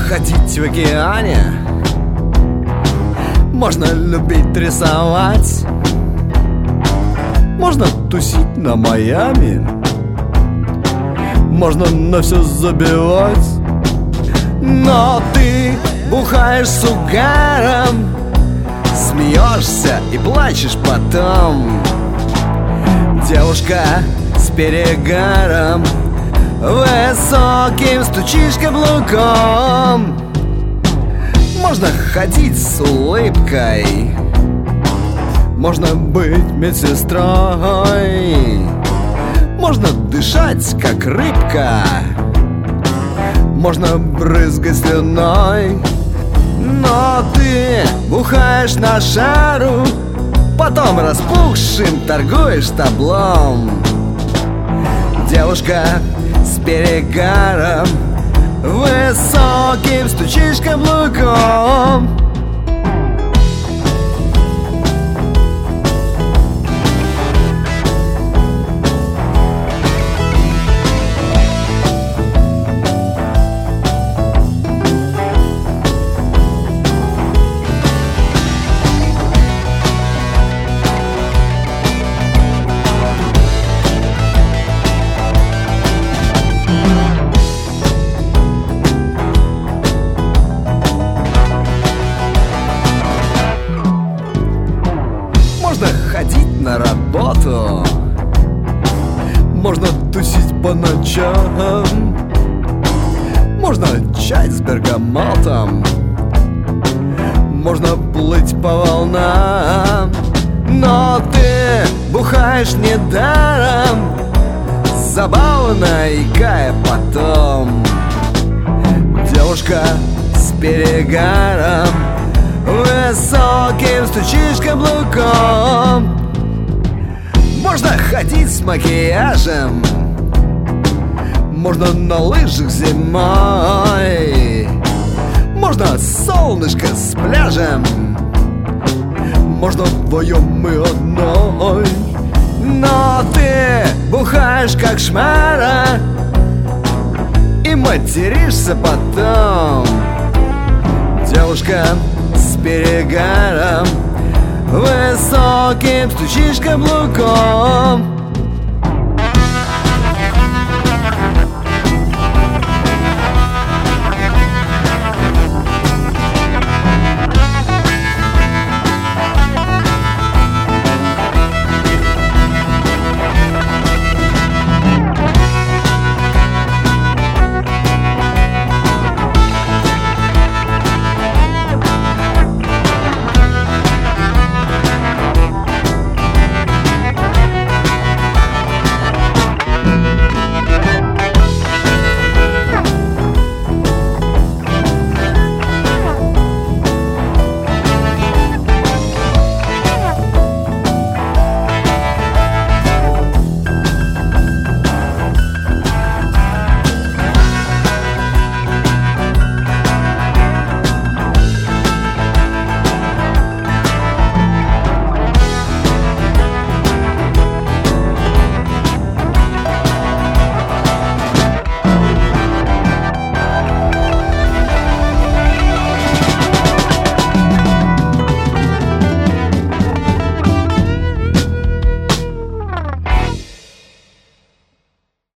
ходить в океане, можно любить рисовать, можно тусить на Майами, можно на все забивать. Но ты бухаешь с угаром, смеешься и плачешь потом. Девушка с перегаром, высоким стучишь каблуком. Можно ходить с улыбкой, можно быть медсестрой, можно дышать как рыбка, можно брызгать слюной. Но ты бухаешь на шару, потом распухшим торгуешь таблом. Девушка с перегаром, высоким стучишь каблуком. Можно ходить на работу, можно тусить по ночам, можно чай с бергамотом, можно плыть по волнам. Но ты бухаешь недаром, забавно икая потом. Девушка с перегаром, высоким стучишь каблуком. Можно ходить с макияжем, можно на лыжах зимой, можно солнышко с пляжем, можно вдвоем и одной. Но ты бухаешь как шмара и материшься потом. Девушка с перегаром, высоким стучишь каблуком.